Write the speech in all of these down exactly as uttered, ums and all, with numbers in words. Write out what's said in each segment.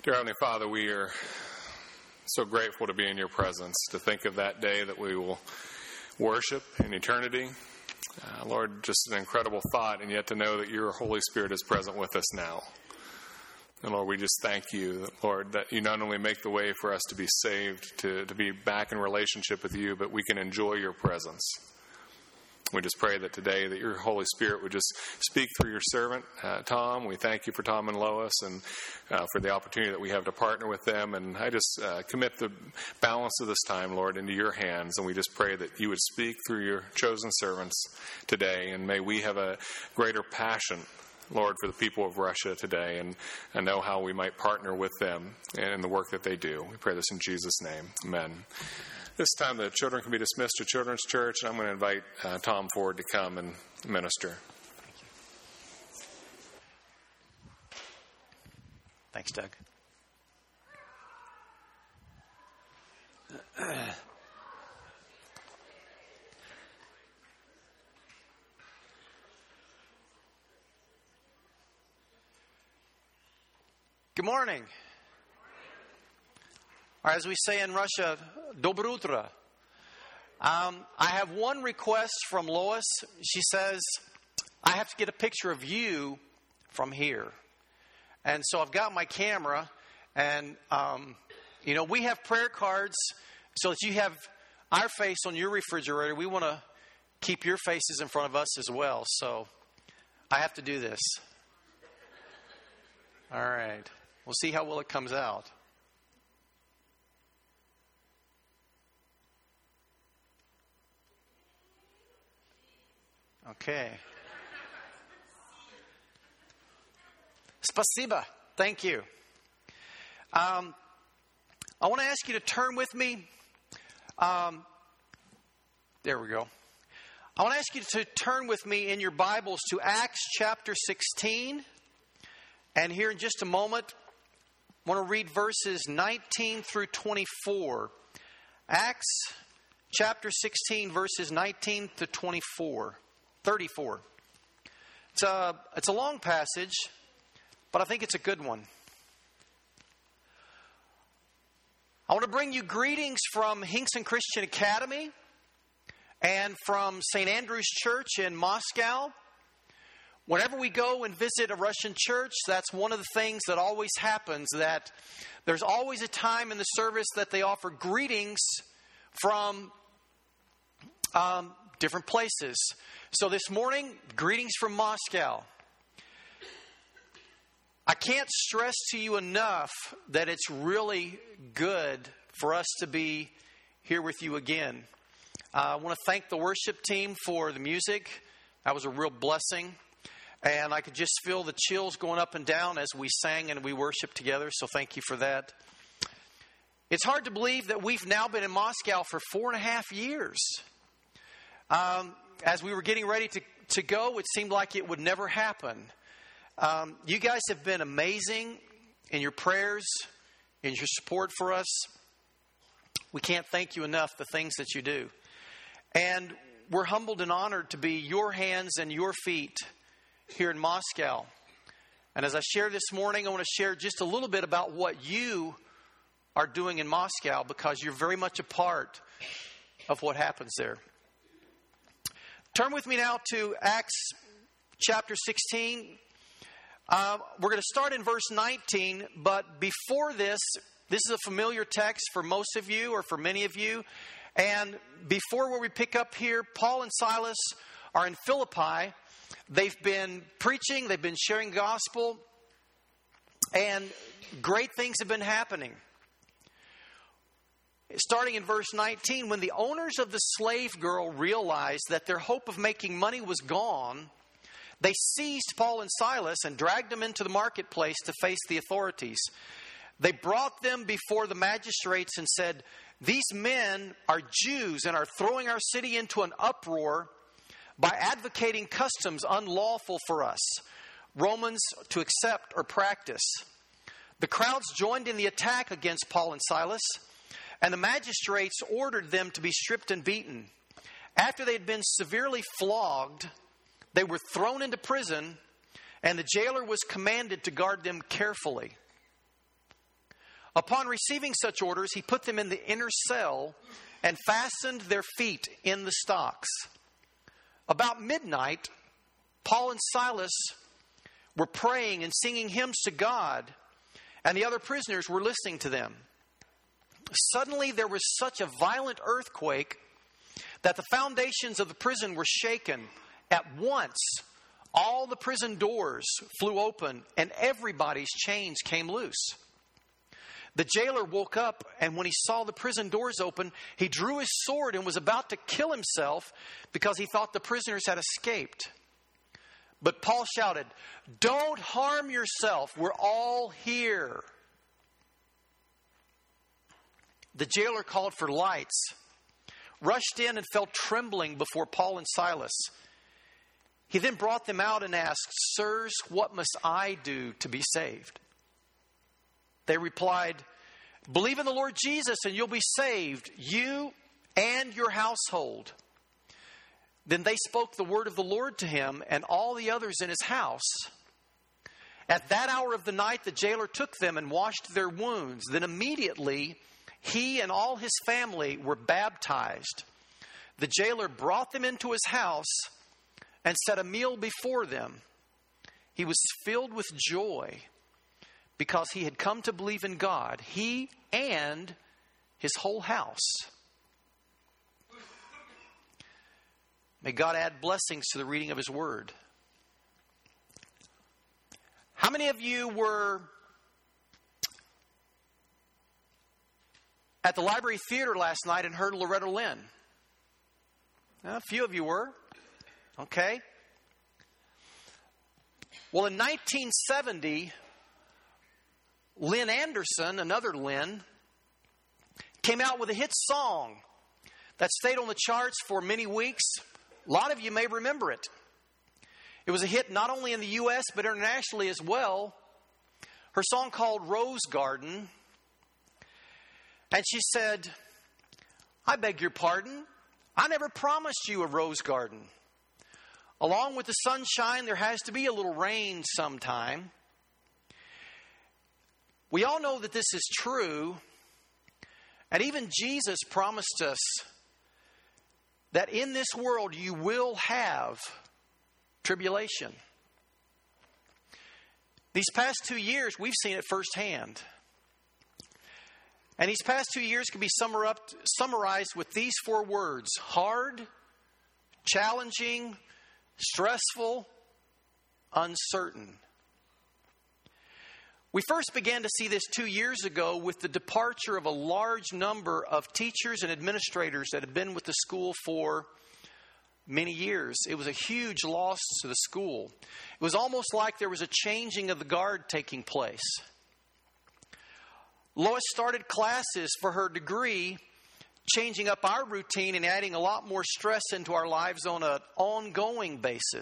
Dear Heavenly Father, we are so grateful to be in your presence, to think of that day that we will worship in eternity. Uh, Lord, just an incredible thought, and yet to know that your Holy Spirit is present with us now. And Lord, we just thank you, Lord, that you not only make the way for us to be saved, to, to be back in relationship with you, but we can enjoy your presence. We just pray that today that your Holy Spirit would just speak through your servant, uh, Tom. We thank you for Tom and Lois and uh, for the opportunity that we have to partner with them. And I just uh, commit the balance of this time, Lord, into your hands. And we just pray that you would speak through your chosen servants today. And may we have a greater passion, Lord, for the people of Russia today, and, and know how we might partner with them in the work that they do. We pray this in Jesus' name. Amen. This time the children can be dismissed to Children's Church, and I'm going to invite uh, Tom Ford to come and minister. Thanks, Doug. Good morning. Or as we say in Russia, Dobro utro. Um, I have one request from Lois. She says, I have to get a picture of you from here. And so I've got my camera, and, um, you know, we have prayer cards so that you have our face on your refrigerator. We want to keep your faces in front of us as well. So I have to do this. All right. We'll see how well it comes out. Okay. Spasiba. Thank you. Um, I want to ask you to turn with me. Um, there we go. I want to ask you to turn with me in your Bibles to Acts chapter sixteen. And here in just a moment, I want to read verses nineteen through twenty-four. Acts chapter sixteen, verses nineteen to twenty-four. thirty-four. It's a, it's a long passage, but I think it's a good one. I want to bring you greetings from Hinkson Christian Academy and from Saint Andrew's Church in Moscow. Whenever we go and visit a Russian church, that's one of the things that always happens, that there's always a time in the service that they offer greetings from um, different places. So this morning, greetings from Moscow. I can't stress to you enough that it's really good for us to be here with you again. Uh, I want to thank the worship team for the music. That was a real blessing. And I could just feel the chills going up and down as we sang and we worshiped together. So thank you for that. It's hard to believe that we've now been in Moscow for four and a half years. Um, as we were getting ready to, to go, it seemed like it would never happen. Um, you guys have been amazing in your prayers, in your support for us. We can't thank you enough, the things that you do. And we're humbled and honored to be your hands and your feet here in Moscow. And as I share this morning, I want to share just a little bit about what you are doing in Moscow, because you're very much a part of what happens there. Turn with me now to Acts chapter sixteen. Uh, we're going to start in verse nineteen, but before this, this is a familiar text for most of you or for many of you. And before where we pick up here, Paul and Silas are in Philippi. They've been preaching, they've been sharing gospel, and great things have been happening. Starting in verse nineteen, when the owners of the slave girl realized that their hope of making money was gone, they seized Paul and Silas and dragged them into the marketplace to face the authorities. They brought them before the magistrates and said, "These men are Jews and are throwing our city into an uproar by advocating customs unlawful for us, Romans, to accept or practice." The crowds joined in the attack against Paul and Silas, and the magistrates ordered them to be stripped and beaten. After they had been severely flogged, they were thrown into prison, and the jailer was commanded to guard them carefully. Upon receiving such orders, he put them in the inner cell and fastened their feet in the stocks. About midnight, Paul and Silas were praying and singing hymns to God, and the other prisoners were listening to them. Suddenly there was such a violent earthquake that the foundations of the prison were shaken. At once, all the prison doors flew open, and everybody's chains came loose. The jailer woke up, and when he saw the prison doors open, he drew his sword and was about to kill himself because he thought the prisoners had escaped. But Paul shouted, "Don't harm yourself. We're all here." The jailer called for lights, rushed in, and fell trembling before Paul and Silas. He then brought them out and asked, "Sirs, what must I do to be saved?" They replied, "Believe in the Lord Jesus and you'll be saved, you and your household." Then they spoke the word of the Lord to him and all the others in his house. At that hour of the night, the jailer took them and washed their wounds. Then immediately, he and all his family were baptized. The jailer brought them into his house and set a meal before them. He was filled with joy because he had come to believe in God, he and his whole house. May God add blessings to the reading of his word. How many of you were at the Library Theater last night and heard Loretta Lynn? A few of you were. Okay. Well, in nineteen seventy, Lynn Anderson, another Lynn, came out with a hit song that stayed on the charts for many weeks. A lot of you may remember it. It was a hit not only in the U S but internationally as well. Her song called Rose Garden. And she said, "I beg your pardon. I never promised you a rose garden. Along with the sunshine, there has to be a little rain sometime." We all know that this is true. And even Jesus promised us that in this world you will have tribulation. These past two years, we've seen it firsthand. And these past two years can be summarized with these four words: hard, challenging, stressful, uncertain. We first began to see this two years ago with the departure of a large number of teachers and administrators that had been with the school for many years. It was a huge loss to the school. It was almost like there was a changing of the guard taking place. Lois started classes for her degree, changing up our routine and adding a lot more stress into our lives on an ongoing basis.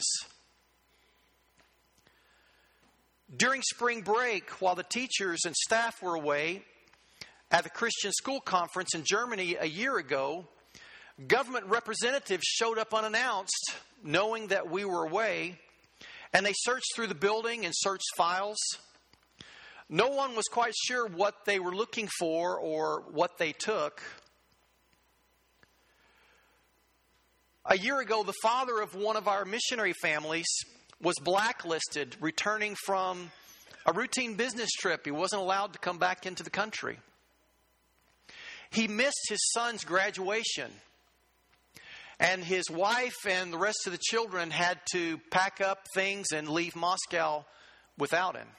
During spring break, while the teachers and staff were away at the Christian School Conference in Germany a year ago, government representatives showed up unannounced, knowing that we were away, and they searched through the building and searched files. No one was quite sure what they were looking for or what they took. A year ago, the father of one of our missionary families was blacklisted, returning from a routine business trip. He wasn't allowed to come back into the country. He missed his son's graduation, and his wife and the rest of the children had to pack up things and leave Moscow without him.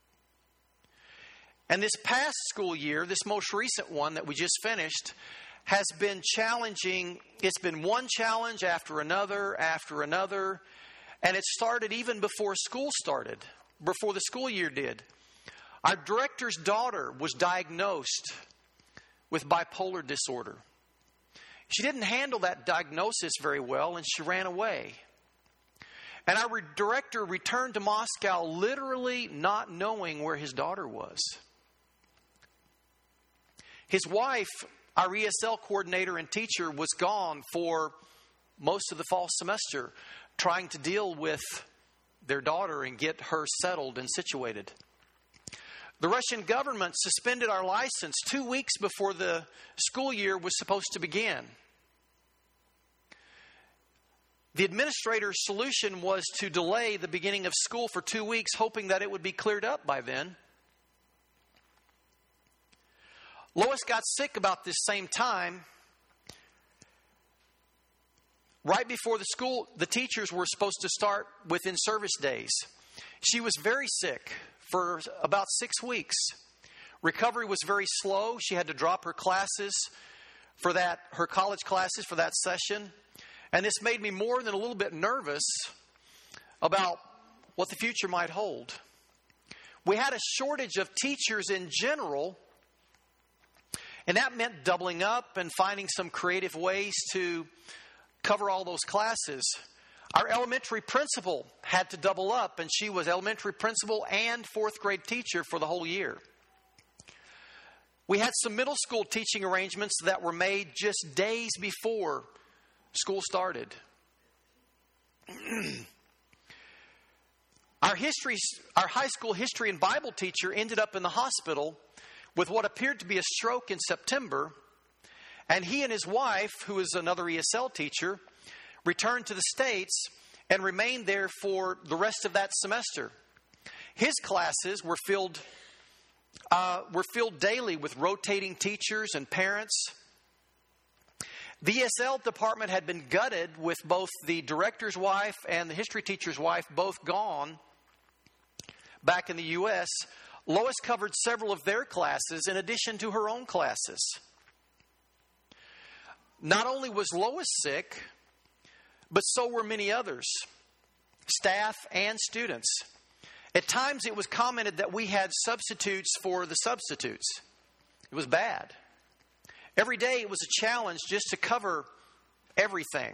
And this past school year, this most recent one that we just finished, has been challenging. It's been one challenge after another, after another. And it started even before school started, before the school year did. Our director's daughter was diagnosed with bipolar disorder. She didn't handle that diagnosis very well, and she ran away. And our director returned to Moscow literally not knowing where his daughter was. His wife, our E S L coordinator and teacher, was gone for most of the fall semester, trying to deal with their daughter and get her settled and situated. The Russian government suspended our license two weeks before the school year was supposed to begin. The administrator's solution was to delay the beginning of school for two weeks, hoping that it would be cleared up by then. Lois got sick about this same time. Right before the school, the teachers were supposed to start with in-service days. She was very sick for about six weeks. Recovery was very slow. She had to drop her classes for that, her college classes for that session. And this made me more than a little bit nervous about what the future might hold. We had a shortage of teachers in general, and that meant doubling up and finding some creative ways to cover all those classes. Our elementary principal had to double up, and she was elementary principal and fourth grade teacher for the whole year. We had some middle school teaching arrangements that were made just days before school started. Our history, our high school history and Bible teacher ended up in the hospital with what appeared to be a stroke in September, and he and his wife, who is another E S L teacher, returned to the States and remained there for the rest of that semester. His classes were filled uh, were filled daily with rotating teachers and parents. The E S L department had been gutted with both the director's wife and the history teacher's wife both gone back in the U S Lois covered several of their classes in addition to her own classes. Not only was Lois sick, but so were many others, staff and students. At times it was commented that we had substitutes for the substitutes. It was bad. Every day it was a challenge just to cover everything.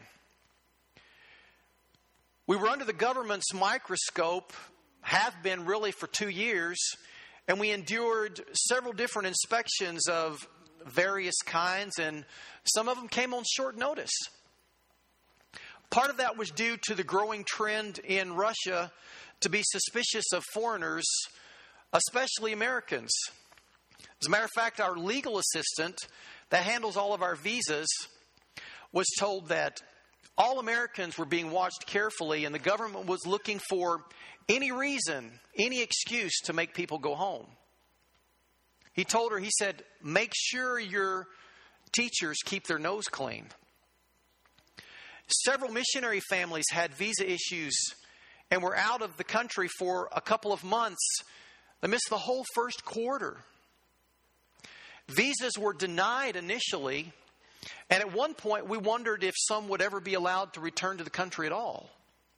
We were under the government's microscope, have been really for two years, and we endured several different inspections of various kinds, and some of them came on short notice. Part of that was due to the growing trend in Russia to be suspicious of foreigners, especially Americans. As a matter of fact, our legal assistant that handles all of our visas was told that all Americans were being watched carefully, and the government was looking for any reason, any excuse to make people go home. He told her, he said, make sure your teachers keep their nose clean. Several missionary families had visa issues and were out of the country for a couple of months. They missed the whole first quarter. Visas were denied initially, and at one point we wondered if some would ever be allowed to return to the country at all.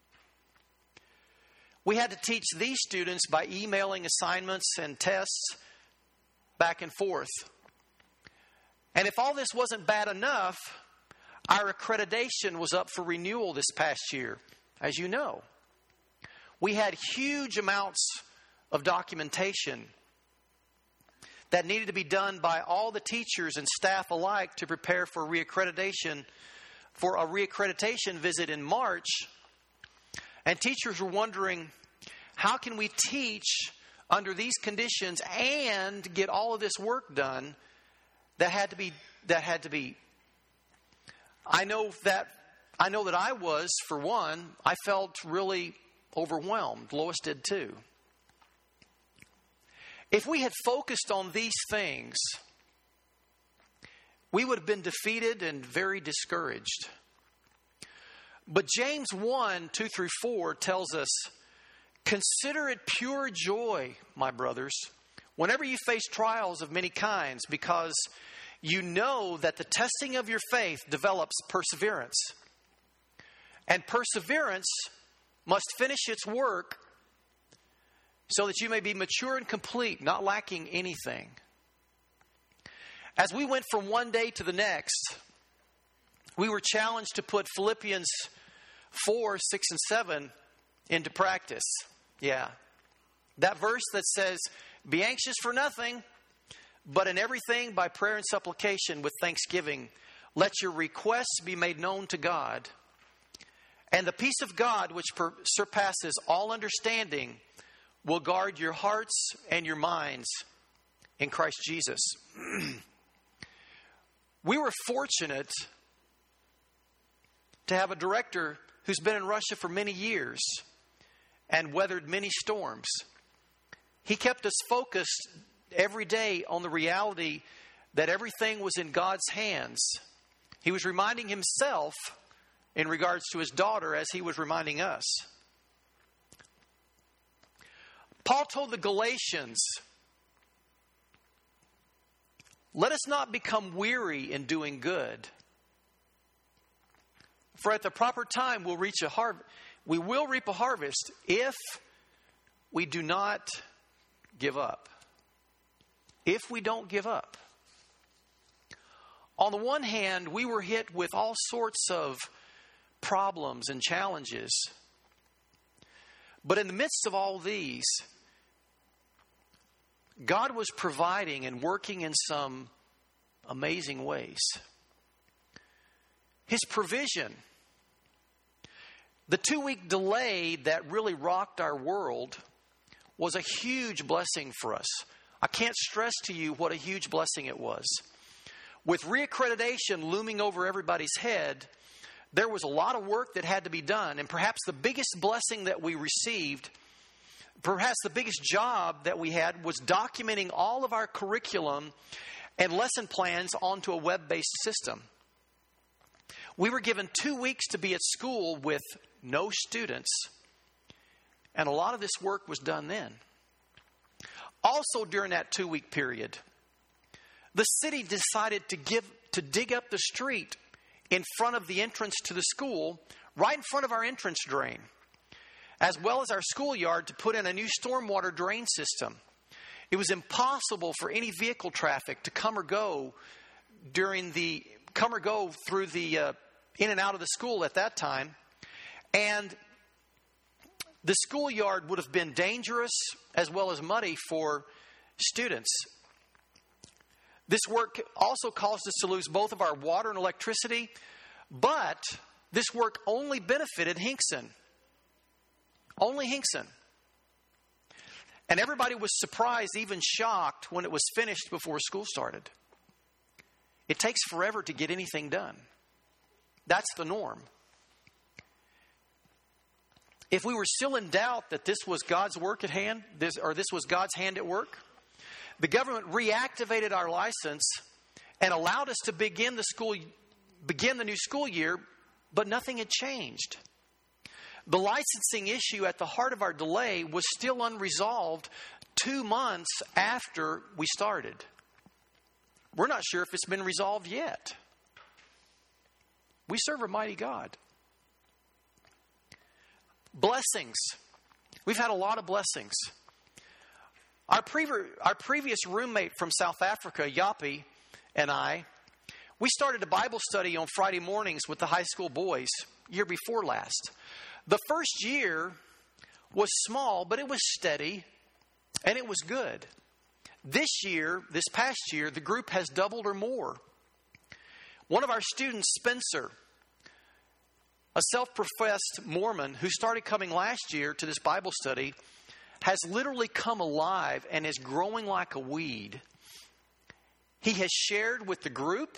We had to teach these students by emailing assignments and tests back and forth. And if all this wasn't bad enough, our accreditation was up for renewal this past year, as you know. We had huge amounts of documentation that needed to be done by all the teachers and staff alike to prepare for reaccreditation, for a reaccreditation visit in March. And teachers were wondering, how can we teach under these conditions and get all of this work done that had to be that had to be I know that I know that I was, for one, I felt really overwhelmed. Lois did too. If we had focused on these things, we would have been defeated and very discouraged. But James one, two through four tells us, consider it pure joy, my brothers, whenever you face trials of many kinds, because you know that the testing of your faith develops perseverance. And perseverance must finish its work so that you may be mature and complete, not lacking anything. As we went from one day to the next, we were challenged to put Philippians four, six, and seven into practice. Yeah. That verse that says, be anxious for nothing, but in everything by prayer and supplication with thanksgiving, let your requests be made known to God. And the peace of God, which per- surpasses all understanding, will guard your hearts and your minds in Christ Jesus. We were fortunate to have a director who's been in Russia for many years and weathered many storms. He kept us focused every day on the reality that everything was in God's hands. He was reminding himself in regards to his daughter as he was reminding us. Paul told the Galatians, let us not become weary in doing good. For at the proper time we'll reach a harvest. We will reap a harvest if we do not give up. If we don't give up. On the one hand, we were hit with all sorts of problems and challenges. But in the midst of all these, God was providing and working in some amazing ways. His provision. The two-week delay that really rocked our world was a huge blessing for us. I can't stress to you what a huge blessing it was. With reaccreditation looming over everybody's head, there was a lot of work that had to be done. And perhaps the biggest blessing that we received, perhaps the biggest job that we had, was documenting all of our curriculum and lesson plans onto a web-based system. We were given two weeks to be at school with no students, and a lot of this work was done then. Also during that two-week period, the city decided to give to dig up the street in front of the entrance to the school, right in front of our entrance drain, as well as our schoolyard, to put in a new stormwater drain system. It was impossible for any vehicle traffic to come or go during the come or go through the uh, in and out of the school at that time, and the schoolyard would have been dangerous as well as muddy for students. This work also caused us to lose both of our water and electricity, but this work only benefited Hinkson. Only Hinkson. And everybody was surprised, even shocked, when it was finished before school started. It takes forever to get anything done. That's the norm. If we were still in doubt that this was God's work at hand, this, or this was God's hand at work, the government reactivated our license and allowed us to begin the school, begin the new school year, but nothing had changed. The licensing issue at the heart of our delay was still unresolved two months after we started. We're not sure if it's been resolved yet. We serve a mighty God. Blessings. We've had a lot of blessings. Our, previ- our previous roommate from South Africa, Yapi, and I, we started a Bible study on Friday mornings with the high school boys year before last. The first year was small, but it was steady, and it was good. This year, this past year, the group has doubled or more. One of our students, Spencer, a self-professed Mormon who started coming last year to this Bible study, has literally come alive and is growing like a weed. He has shared with the group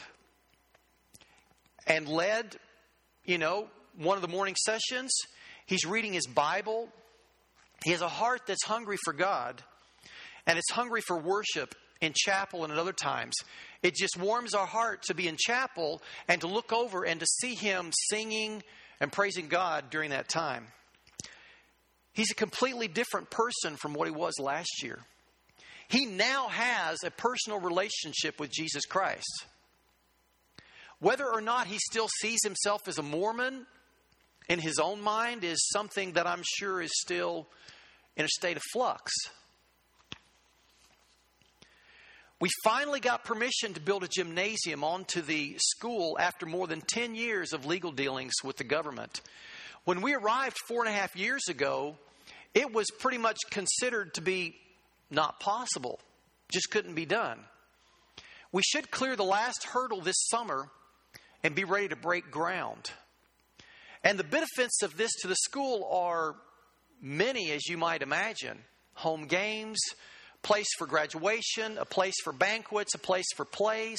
and led, you know, one of the morning sessions. He's reading his Bible. He has a heart that's hungry for God, and it's hungry for worship in chapel and at other times. It just warms our heart to be in chapel and to look over and to see him singing and praising God during that time. He's a completely different person from what he was last year. He now has a personal relationship with Jesus Christ. Whether or not he still sees himself as a Mormon in his own mind is something that I'm sure is still in a state of flux. We finally got permission to build a gymnasium onto the school after more than ten years of legal dealings with the government. When we arrived four and a half years ago, it was pretty much considered to be not possible. Just couldn't be done. We should clear the last hurdle this summer and be ready to break ground. And the benefits of this to the school are many, as you might imagine. home games, place for graduation, a place for banquets, a place for plays.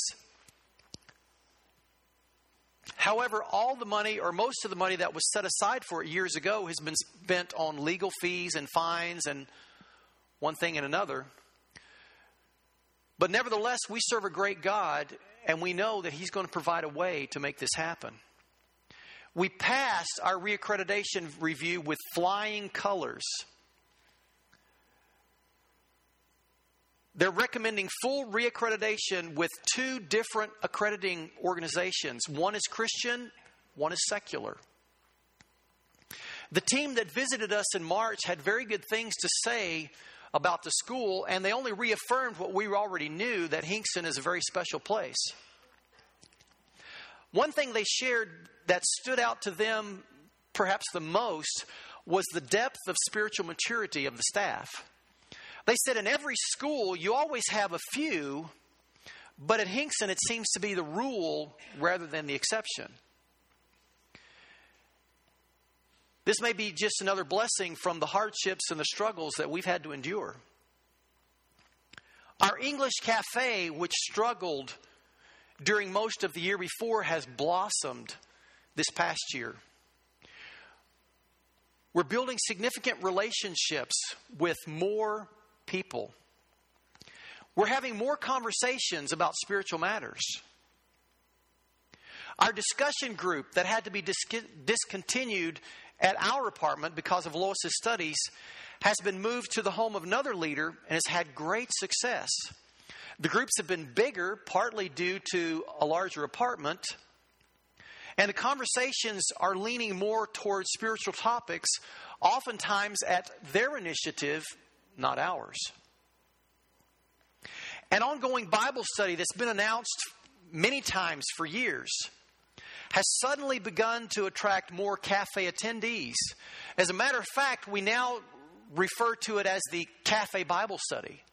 However, all the money, or most of the money that was set aside for it years ago, has been spent on legal fees and fines and one thing and another. But nevertheless, we serve a great God, and we know that He's going to provide a way to make this happen. We passed our reaccreditation review with flying colors. They're recommending full reaccreditation with two different accrediting organizations. One is Christian, one is secular. The team that visited us in March had very good things to say about the school, and they only reaffirmed what we already knew, that Hinkson is a very special place. One thing they shared that stood out to them perhaps the most was the depth of spiritual maturity of the staff. They said in every school you always have a few, but at Hinkson it seems to be the rule rather than the exception. This may be just another blessing from the hardships and the struggles that we've had to endure. Our English cafe, which struggled during most of the year before, has blossomed this past year. We're building significant relationships with more people. We're having more conversations about spiritual matters. Our discussion group that had to be dis- discontinued at our apartment because of Lois's studies has been moved to the home of another leader and has had great success. The groups have been bigger, partly due to a larger apartment, and the conversations are leaning more towards spiritual topics, oftentimes at their initiative, not ours. An ongoing Bible study that's been announced many times for years has suddenly begun to attract more cafe attendees. As a matter of fact, we now refer to it as the Cafe Bible Study.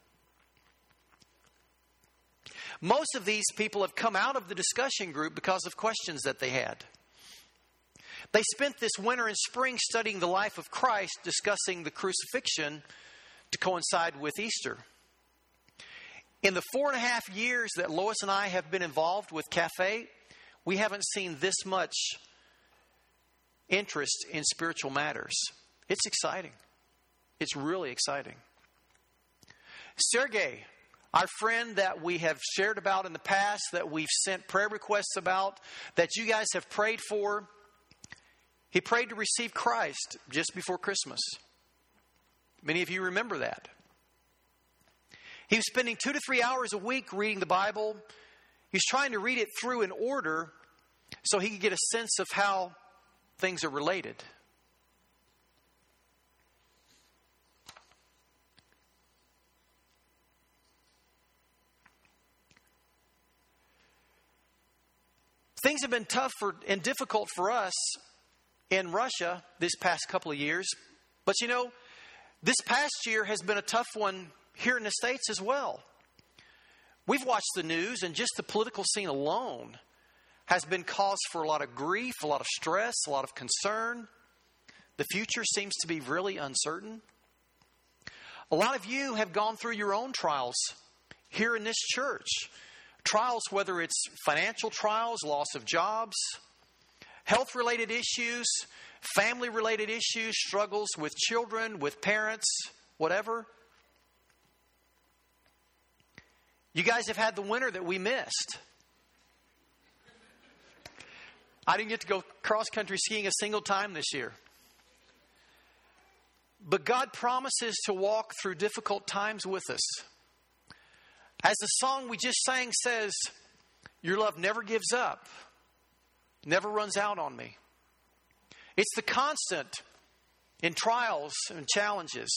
Most of these people have come out of the discussion group because of questions that they had. They spent this winter and spring studying the life of Christ, discussing the crucifixion to coincide with Easter. In the four and a half years that Lois and I have been involved with Cafe, we haven't seen this much interest in spiritual matters. It's exciting. It's really exciting. Sergey, our friend that we have shared about in the past, that we've sent prayer requests about, that you guys have prayed for, he prayed to receive Christ just before Christmas. Many of you remember that. He was spending two to three hours a week reading the Bible. He was trying to read it through in order so he could get a sense of how things are related. Things have been tough for, and difficult for us in Russia this past couple of years. But you know, this past year has been a tough one here in the States as well. We've watched the news, and just the political scene alone has been cause for a lot of grief, a lot of stress, a lot of concern. The future seems to be really uncertain. A lot of you have gone through your own trials here in this church. Trials, whether it's financial trials, loss of jobs, health-related issues, family-related issues, struggles with children, with parents, whatever. You guys have had the winter that we missed. I didn't get to go cross-country skiing a single time this year. But God promises to walk through difficult times with us. As the song we just sang says, your love never gives up, never runs out on me. It's the constant in trials and challenges.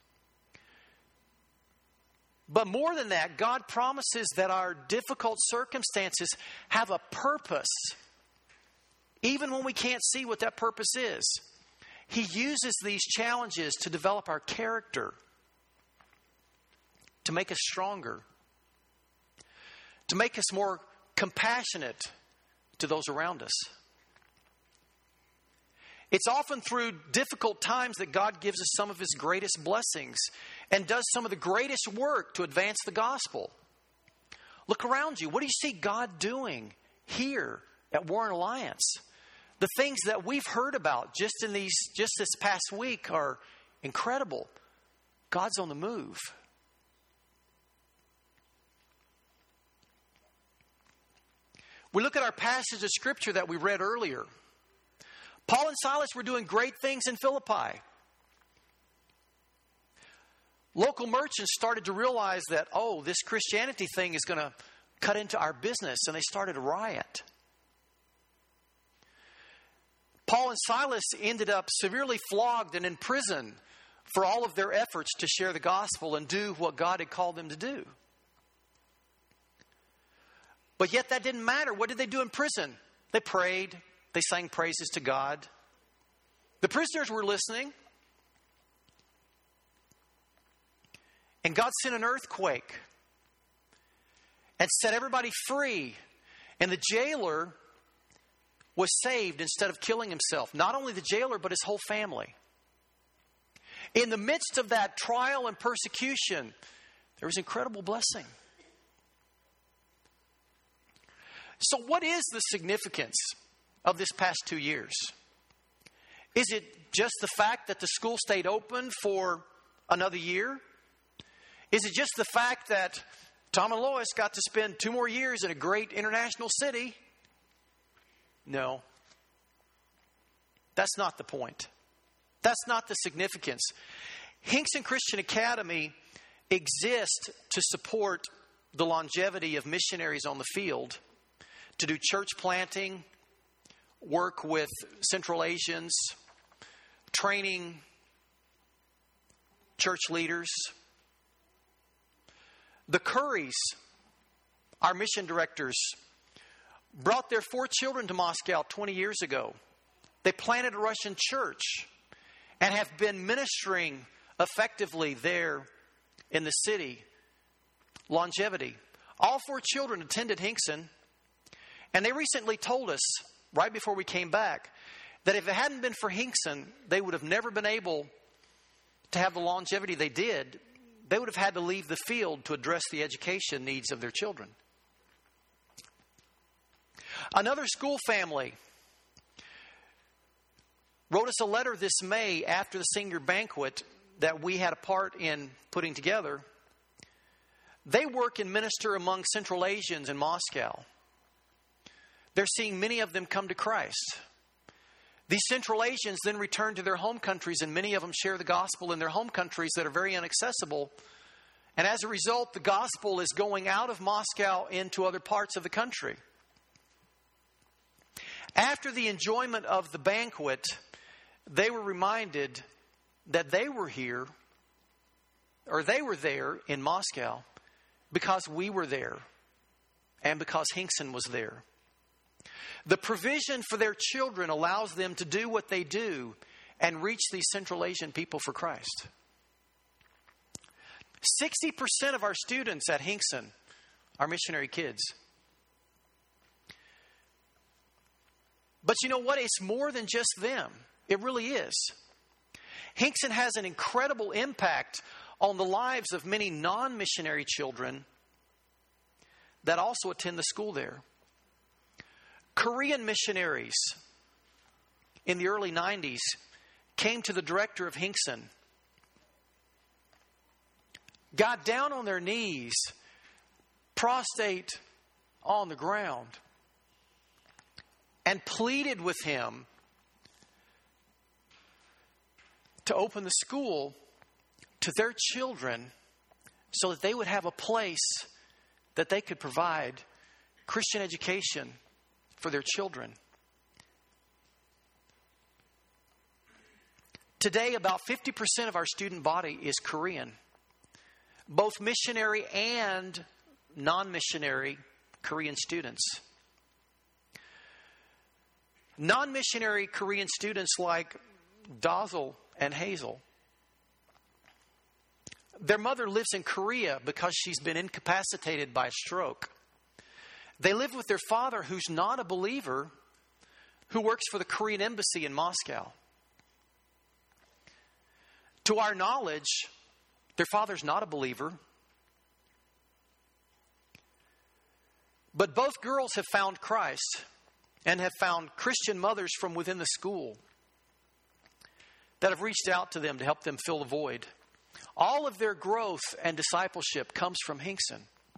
But more than that, God promises that our difficult circumstances have a purpose, even when we can't see what that purpose is. He uses these challenges to develop our character, to make us stronger, to make us more compassionate to those around us. It's often through difficult times that God gives us some of His greatest blessings. and does some of the greatest work to advance the gospel. Look around you. What do you see God doing here at Warren Alliance? The things that we've heard about just in these, just this past week are incredible. God's on the move. We look at our passage of Scripture that we read earlier. Paul and Silas were doing great things in Philippi. Local merchants started to realize that, oh, this Christianity thing is going to cut into our business, and they started a riot. Paul and Silas ended up severely flogged and in prison for all of their efforts to share the gospel and do what God had called them to do. But yet that didn't matter. What did they do in prison? They prayed. They sang praises to God. The prisoners were listening. And God sent an earthquake and set everybody free. And the jailer was saved instead of killing himself. Not only the jailer, but his whole family. In the midst of that trial and persecution, there was incredible blessing. So what is the significance of this past two years? Is it just the fact that the school stayed open for another year? Is it just the fact that Tom and Lois got to spend two more years in a great international city? No. That's not the point. That's not the significance. Hinkson Christian Academy exists to support the longevity of missionaries on the field, to do church planting, work with Central Asians, training church leaders. The Currys, our mission directors, brought their four children to Moscow twenty years ago. They planted a Russian church and have been ministering effectively there in the city. Longevity. All four children attended Hinkson. And they recently told us, right before we came back, that if it hadn't been for Hinkson, they would have never been able to have the longevity they did. They would have had to leave the field to address the education needs of their children. Another school family wrote us a letter this May after the senior banquet that we had a part in putting together. They work and minister among Central Asians in Moscow. They're seeing many of them come to Christ. These Central Asians then return to their home countries, and many of them share the gospel in their home countries that are very inaccessible. And as a result, the gospel is going out of Moscow into other parts of the country. After the enjoyment of the banquet, they were reminded that they were here, or they were there in Moscow, because we were there, and because Hinkson was there. The provision for their children allows them to do what they do and reach these Central Asian people for Christ. sixty percent of our students at Hinkson are missionary kids. But you know what? It's more than just them. It really is. Hinkson has an incredible impact on the lives of many non-missionary children that also attend the school there. Korean missionaries in the early nineties came to the director of Hinkson, got down on their knees, prostrate on the ground, and pleaded with him to open the school to their children so that they would have a place that they could provide Christian education for their children. Today, about fifty percent of our student body is Korean. Both missionary and non-missionary Korean students. Non-missionary Korean students like Dazzle and Hazel. Their mother lives in Korea because she's been incapacitated by a stroke. They live with their father, who's not a believer, who works for the Korean embassy in Moscow. To our knowledge, Their father's not a believer. But both girls have found Christ and have found Christian mothers from within the school that have reached out to them to help them fill the void. All of their growth and discipleship comes from Hinkson.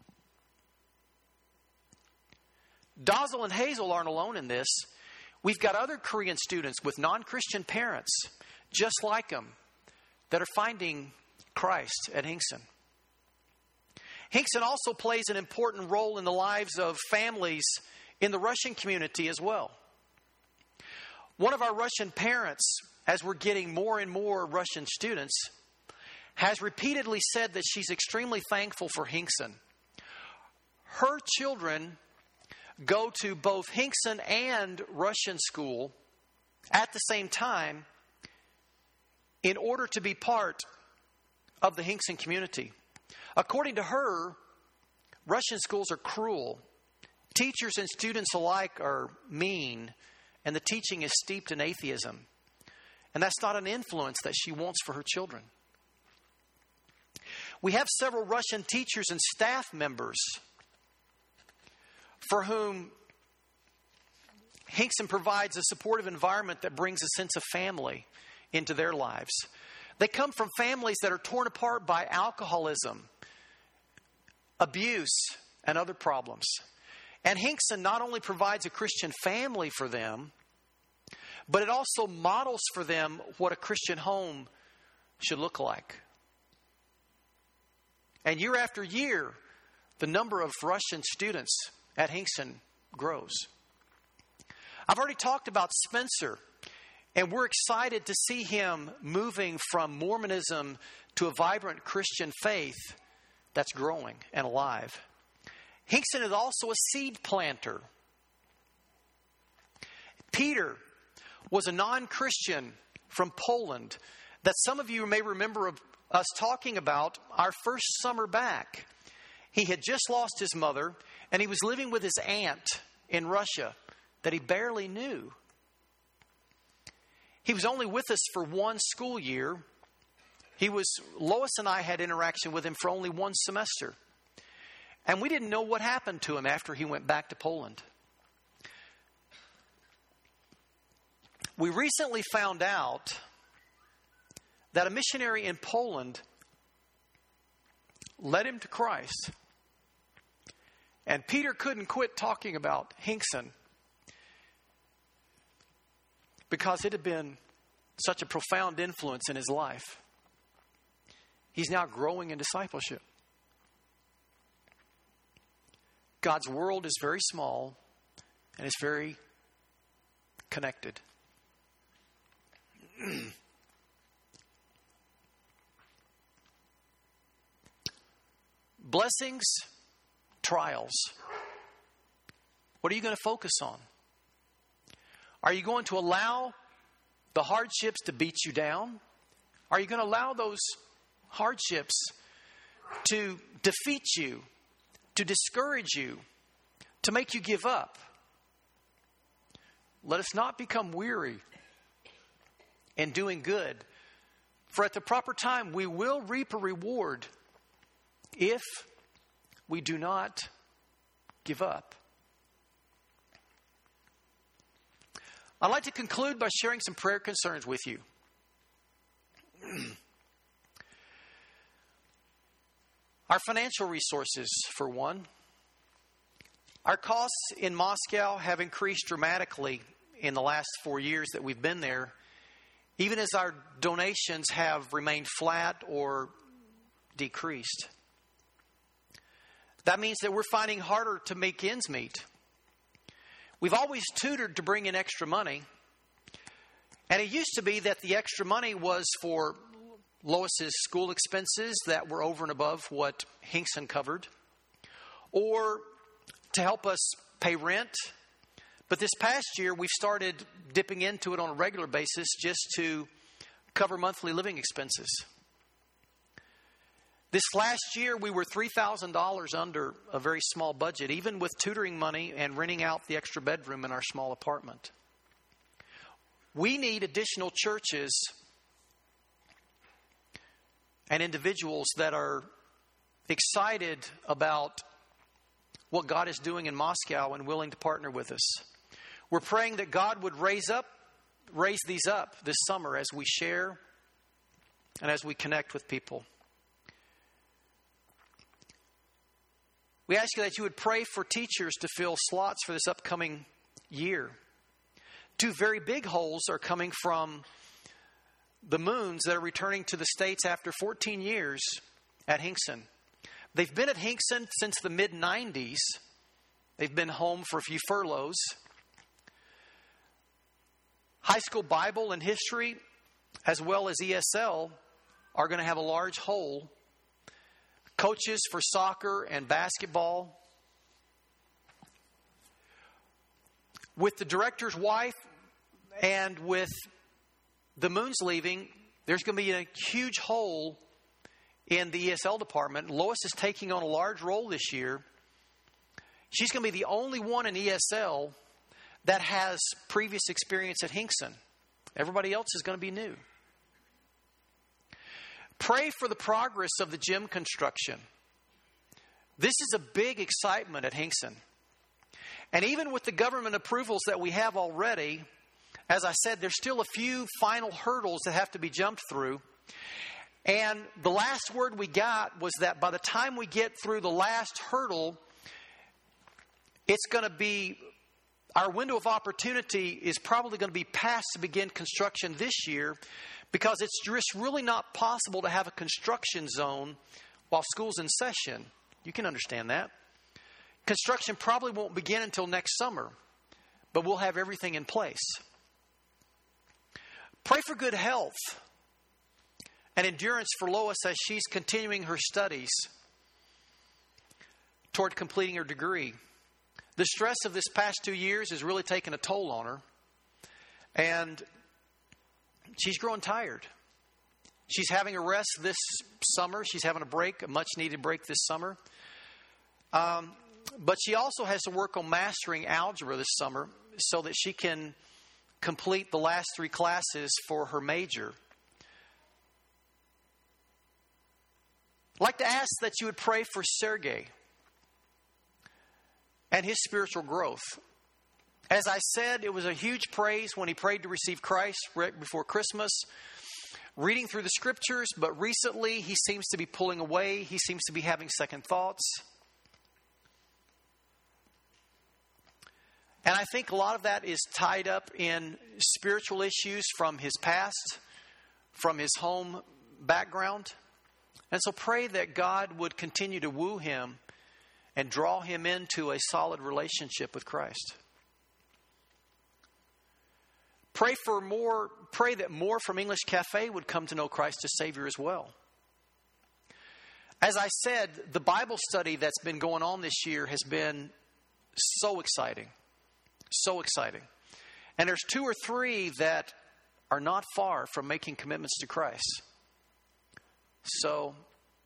Dazzle and Hazel aren't alone in this. We've got other Korean students with non-Christian parents, just like them, that are finding Christ at Hinkson. Hinkson also plays an important role in the lives of families in the Russian community as well. One of our Russian parents, as we're getting more and more Russian students, has repeatedly said that she's extremely thankful for Hinkson. Her children go to both Hinkson and Russian school at the same time in order to be part of the Hinkson community. According to her, Russian schools are cruel. Teachers and students alike are mean, and the teaching is steeped in atheism. And that's not an influence that she wants for her children. We have several Russian teachers and staff members for whom Hinkson provides a supportive environment that brings a sense of family into their lives. They come from families that are torn apart by alcoholism, abuse, and other problems. And Hinkson not only provides a Christian family for them, but it also models for them what a Christian home should look like. And year after year, the number of Russian students at Hinkson grows. I've already talked about Spencer, and we're excited to see him moving from Mormonism to a vibrant Christian faith that's growing and alive. Hinkson is also a seed planter. Peter was a non-Christian from Poland that some of you may remember of us talking about our first summer back. He had just lost his mother, and he was living with his aunt in Russia that he barely knew. He was only with us for one school year. He was, Lois and I had interaction with him for only one semester. And we didn't know what happened to him after he went back to Poland. We recently found out that a missionary in Poland led him to Christ. And Peter couldn't quit talking about Hinkson because it had been such a profound influence in his life. He's now growing in discipleship. God's world is very small and it's very connected. Blessings, trials. What are you going to focus on? Are you going to allow the hardships to beat you down? Are you going to allow those hardships to defeat you, to discourage you, to make you give up? Let us not become weary in doing good, for at the proper time we will reap a reward if we do not give up. I'd like to conclude by sharing some prayer concerns with you. Our financial resources, for one. Our costs in Moscow have increased dramatically in the last four years that we've been there, even as our donations have remained flat or decreased. That means that we're finding harder to make ends meet. We've always tutored to bring in extra money. And it used to be that the extra money was for Lois's school expenses that were over and above what Hinkson covered, or to help us pay rent. But this past year, we've started dipping into it on a regular basis just to cover monthly living expenses. This last year, we were three thousand dollars under a very small budget, even with tutoring money and renting out the extra bedroom in our small apartment. We need additional churches and individuals that are excited about what God is doing in Moscow and willing to partner with us. We're praying that God would raise up, raise these up this summer as we share and as we connect with people. We ask you that you would pray for teachers to fill slots for this upcoming year. Two very big holes are coming from the Moons that are returning to the States after fourteen years at Hinkson. They've been at Hinkson since the mid nineties. They've been home for a few furloughs. High school Bible and history, as well as E S L, are going to have a large hole. Coaches for soccer and basketball. With the director's wife and with the Moons leaving, there's going to be a huge hole in the E S L department. Lois is taking on a large role this year. She's going to be the only one in E S L that has previous experience at Hinkson. Everybody else is going to be new. Pray for the progress of the gym construction. This is a big excitement at Hinkson. And even with the government approvals that we have already, as I said, there's still a few final hurdles that have to be jumped through. And the last word we got was that by the time we get through the last hurdle, it's going to be, our window of opportunity is probably going to be past to begin construction this year, because it's just really not possible to have a construction zone while school's in session. You can understand that. Construction probably won't begin until next summer, but we'll have everything in place. Pray for good health and endurance for Lois as she's continuing her studies toward completing her degree. The stress of this past two years has really taken a toll on her, and she's growing tired. She's having a rest this summer. She's having a break, a much-needed break this summer. Um, but she also has to work on mastering algebra this summer so that she can complete the last three classes for her major. I'd like to ask that you would pray for Sergei and his spiritual growth. As I said, it was a huge praise when he prayed to receive Christ right before Christmas, reading through the scriptures, but recently he seems to be pulling away. He seems to be having second thoughts. And I think a lot of that is tied up in spiritual issues from his past, from his home background. And so pray that God would continue to woo him and draw him into a solid relationship with Christ. Pray for more, pray that more from English Cafe would come to know Christ as Savior as well. As I said, the Bible study that's been going on this year has been so exciting. So exciting. And there's two or three that are not far from making commitments to Christ. So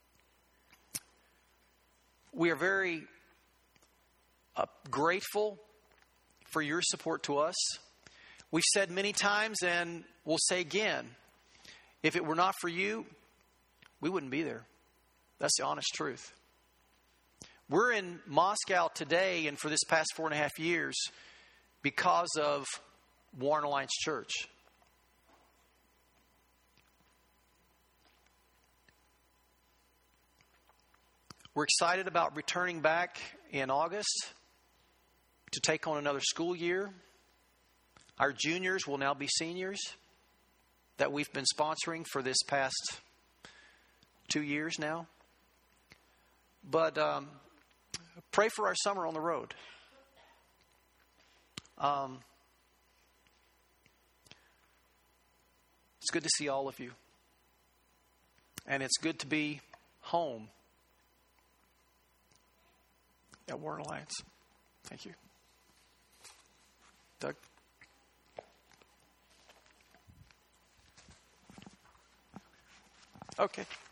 we are very uh, grateful for your support to us. We've said many times, and we'll say again, if it were not for you, we wouldn't be there. That's the honest truth. We're in Moscow today and for this past four and a half years because of Warren Alliance Church. We're excited about returning back in August to take on another school year. Our juniors will now be seniors that we've been sponsoring for this past two years now. But um, pray for our summer on the road. Um, it's good to see all of you. And it's good to be home at Warren Alliance. Thank you. Doug? Okay.